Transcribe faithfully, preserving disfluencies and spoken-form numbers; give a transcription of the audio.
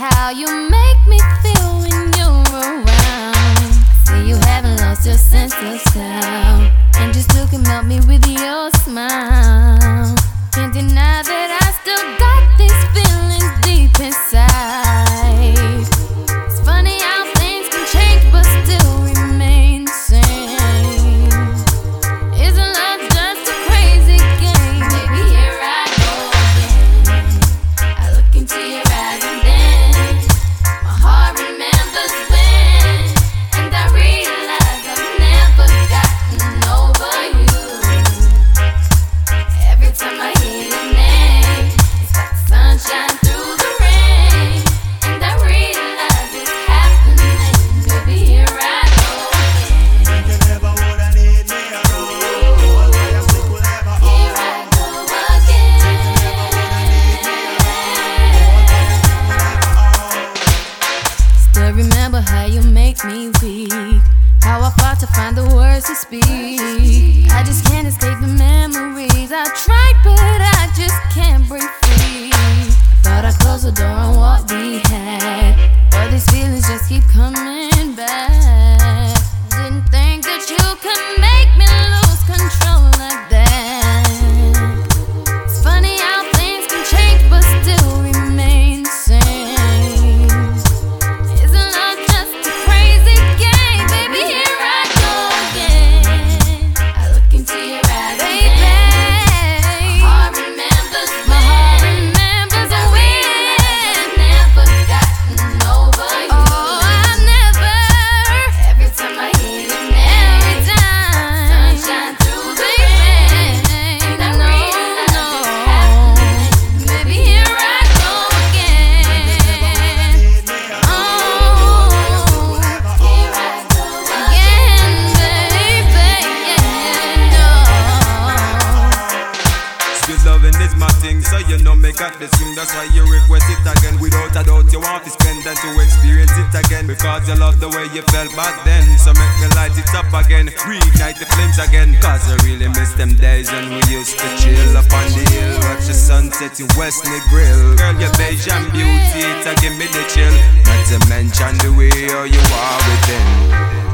how you make me feel when you're around. Say you haven't lost your sense of sound, and you still can melt me with your smile. Can't deny that I still got these feelings deep inside. It's funny how things can change but still remain the same. Isn't love just a crazy game? Baby, here I go again. I look into your eyes and then my heart remembers when, and I realize I've never gotten over you. Every time I hear your name, it's like sunshine through the rain, and I realize it's happening. Baby, here I go again. You never woulda need me around. All my stick will never Here I go again. Still remember how you make me weak, how I fought to find the words to speak. I just can't escape the memories. I tried but I just can't break free. Thought I closed the door on what we had, but these feelings just keep coming back. Didn't think that you could make me lose control like that. It's funny how things can change but still remain the same. Isn't love just a crazy game? Baby, here I go again. I look into your eyes, baby. My heart remembers when, my heart remembers when I've never gotten over you. Oh, I've never. Every time I hear your name, every time sunshine through the rain, and I realize it's happening. Baby, here I go again. need me around. Oh, here I go again, baby. Yeah, no. Sweet loving is my thing, so you know me got the swing. That's why you request it again. Without a doubt, you want to spend and to experience it again. Because you love the way you felt back then. So make me light it up again, reignite the flames again. Cause I really miss them days when we used to chill up on the hill, watch the sunset in Westney Grill. Girl, your beige and beauty, it a give me the chill. Not to mention the way how you are within.